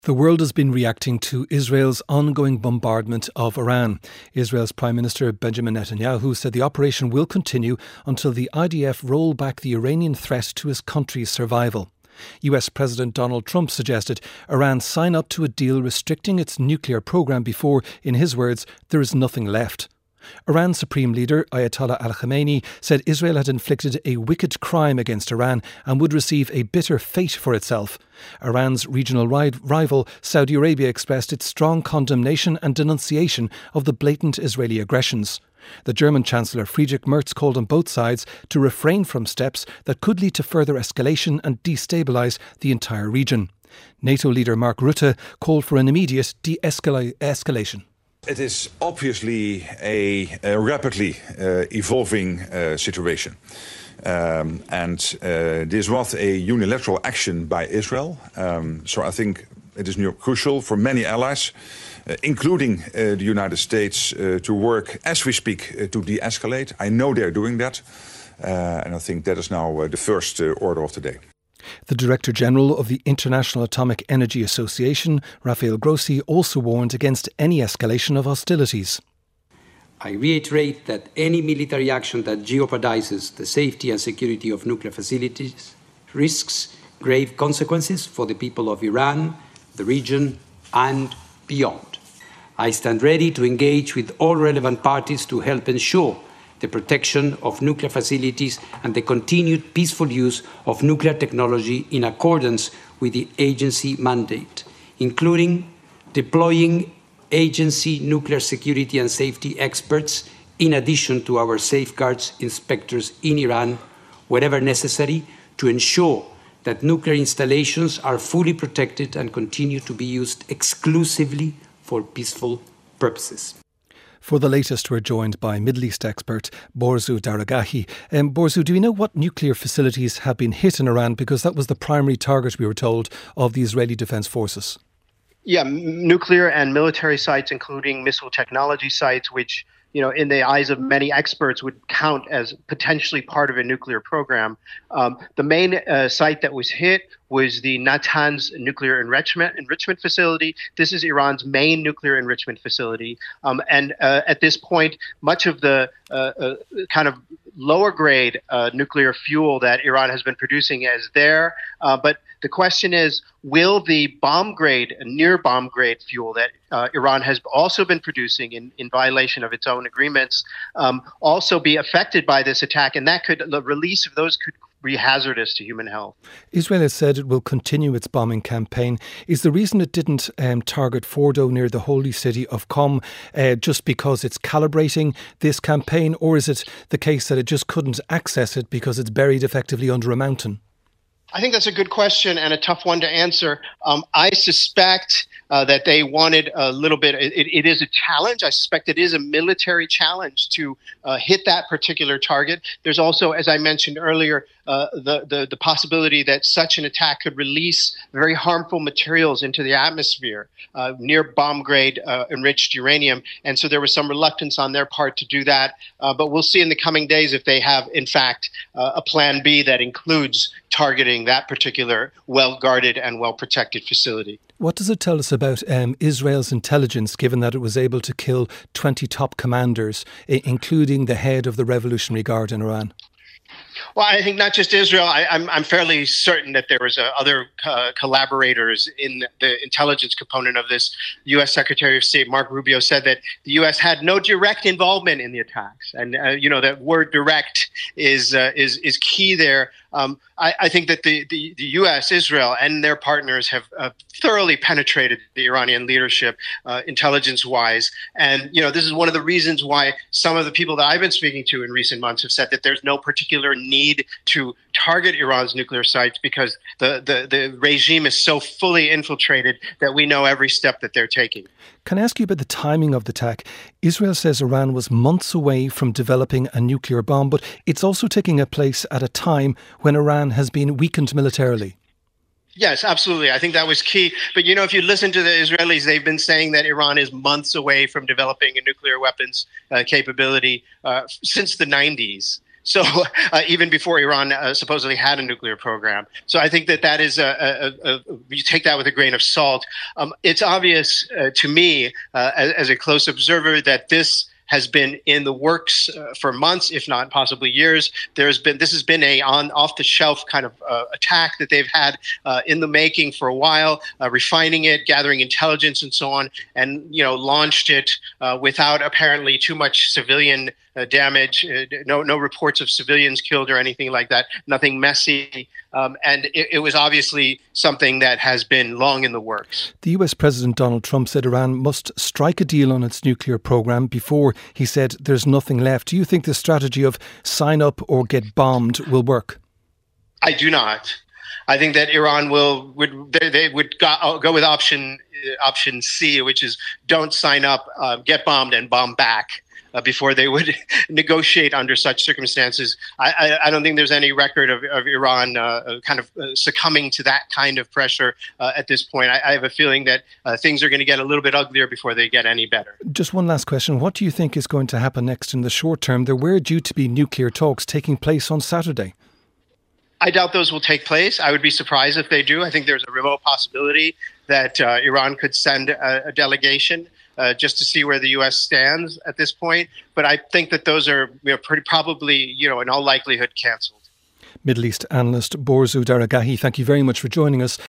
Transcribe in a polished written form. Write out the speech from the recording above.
The world has been reacting to Israel's ongoing bombardment of Iran. Israel's Prime Minister Benjamin Netanyahu said the operation will continue until the IDF roll back the Iranian threat to his country's survival. US President Donald Trump suggested Iran sign up to a deal restricting its nuclear program before, in his words, there is nothing left. Iran's Supreme Leader Ayatollah al-Khamenei said Israel had inflicted a wicked crime against Iran and would receive a bitter fate for itself. Iran's regional rival Saudi Arabia expressed its strong condemnation and denunciation of the blatant Israeli aggressions. The German Chancellor Friedrich Merz called on both sides to refrain from steps that could lead to further escalation and destabilise the entire region. NATO leader Mark Rutte called for an immediate de-escalation. It is obviously a rapidly evolving situation. This was a unilateral action by Israel. So I think it is now crucial for many allies, including the United States, to work as we speak to de-escalate. I know they're doing that. And I think that is now the first order of the day. The Director General of the International Atomic Energy Association, Rafael Grossi, also warned against any escalation of hostilities. I reiterate that any military action that jeopardizes the safety and security of nuclear facilities risks grave consequences for the people of Iran, the region, and beyond. I stand ready to engage with all relevant parties to help ensure the protection of nuclear facilities and the continued peaceful use of nuclear technology in accordance with the agency mandate, including deploying agency nuclear security and safety experts in addition to our safeguards inspectors in Iran, wherever necessary, to ensure that nuclear installations are fully protected and continue to be used exclusively for peaceful purposes. For the latest, we're joined by Middle East expert Borzou Daragahi. Borzou, do we know what nuclear facilities have been hit in Iran? Because that was the primary target, we were told, of the Israeli Defence Forces. Yeah, nuclear and military sites, including missile technology sites, which, in the eyes of many experts would count as potentially part of a nuclear program. The main site that was hit was the Natanz nuclear enrichment facility. This is Iran's main nuclear enrichment facility. At this point, much of the kind of lower grade nuclear fuel that Iran has been producing is there. But the question is, will the near bomb grade fuel that Iran has also been producing in violation of its own agreements also be affected by this attack? And the release of those could be hazardous to human health. Israel has said it will continue its bombing campaign. Is the reason it didn't target Fordo near the holy city of Qom just because it's calibrating this campaign, or is it the case that it just couldn't access it because it's buried effectively under a mountain? I think that's a good question and a tough one to answer. I suspect that they wanted a little bit. It is a challenge. I suspect it is a military challenge to hit that particular target. There's also, as I mentioned earlier, the possibility that such an attack could release very harmful materials into the atmosphere, near bomb-grade enriched uranium. And so there was some reluctance on their part to do that. But we'll see in the coming days if they have, in fact, a plan B that includes targeting that particular well-guarded and well-protected facility. What does it tell us about Israel's intelligence, given that it was able to kill 20 top commanders, including the head of the Revolutionary Guard in Iran? Well, I think not just Israel. I'm fairly certain that there was other collaborators in the intelligence component of this. U.S. Secretary of State Mark Rubio said that the U.S. had no direct involvement in the attacks, and that word "direct" is key there. I think that the U.S., Israel, and their partners have thoroughly penetrated the Iranian leadership intelligence-wise. And, this is one of the reasons why some of the people that I've been speaking to in recent months have said that there's no particular need to target Iran's nuclear sites because the regime is so fully infiltrated that we know every step that they're taking. Can I ask you about the timing of the attack? Israel says Iran was months away from developing a nuclear bomb, but it's also taking place at a time when Iran has been weakened militarily. Yes, absolutely. I think that was key. But, if you listen to the Israelis, they've been saying that Iran is months away from developing a nuclear weapons capability since the 90s. So even before Iran supposedly had a nuclear program. So I think that is you take that with a grain of salt. It's obvious to me as a close observer that this has been in the works for months, if not possibly years. This has been a off-the-shelf kind of attack that they've had in the making for a while, refining it, gathering intelligence, and so on, and launched it without apparently too much civilian damage. No reports of civilians killed or anything like that. Nothing messy. And it was obviously something that has been long in the works. The US President Donald Trump said Iran must strike a deal on its nuclear program before he said there's nothing left. Do you think the strategy of sign up or get bombed will work? I do not. I think that Iran would go with option C, which is don't sign up, get bombed, and bomb back. Before they would negotiate under such circumstances. I don't think there's any record of Iran succumbing to that kind of pressure at this point. I have a feeling that things are going to get a little bit uglier before they get any better. Just one last question. What do you think is going to happen next in the short term? There were due to be nuclear talks taking place on Saturday. I doubt those will take place. I would be surprised if they do. I think there's a remote possibility that Iran could send a delegation just to see where the U.S. stands at this point. But I think that those are pretty probably, in all likelihood, cancelled. Middle East analyst Borzu Daragahi, thank you very much for joining us.